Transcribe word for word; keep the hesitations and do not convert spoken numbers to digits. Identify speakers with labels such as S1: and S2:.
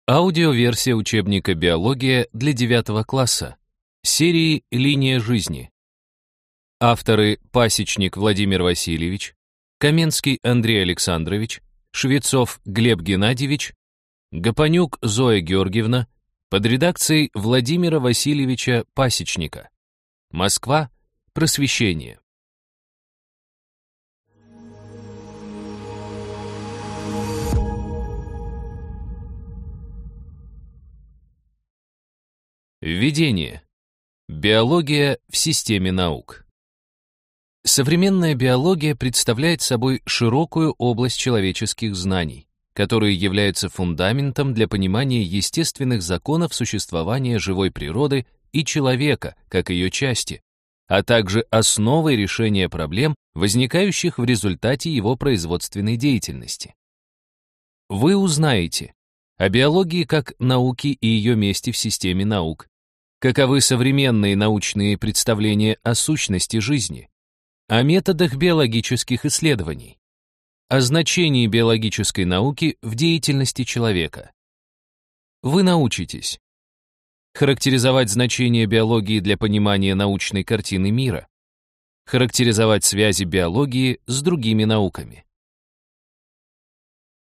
S1: Аудиоверсия учебника «Биология» для девятого класса. Серии «Линия жизни». Авторы: Пасечник Владимир Васильевич, Каменский Андрей Александрович, Швецов Глеб Геннадьевич, Гапонюк Зоя Георгиевна, под редакцией Владимира Васильевича Пасечника. Москва. Просвещение. Введение. Биология в системе наук. Современная биология представляет собой широкую область человеческих знаний, которые являются фундаментом для понимания естественных законов существования живой природы и человека, как ее части, а также основой решения проблем, возникающих в результате его производственной деятельности. Вы узнаете о биологии как науке и ее месте в системе наук, каковы современные научные представления о сущности жизни, о методах биологических исследований, о значении биологической науки в деятельности человека. Вы научитесь характеризовать значение биологии для понимания научной картины мира, характеризовать связи биологии с другими науками,